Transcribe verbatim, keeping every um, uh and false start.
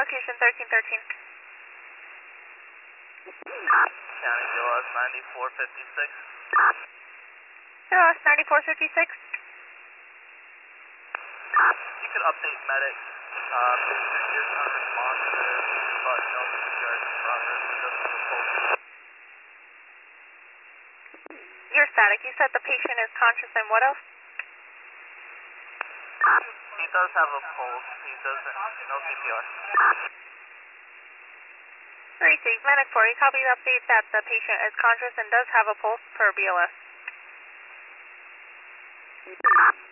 location thirteen thirteen. County B L S ninety-four fifty-six. B L S ninety-four fifty-six. You could update medics. Uh, patient is unresponsive, but no C P R is in progress. He doesn't have a pulse. You're static. You said the patient is conscious and what else? He does have a pulse. He doesn't, no C P R. Receive. Medic four, you copy the update that the patient is conscious and does have a pulse per B L S.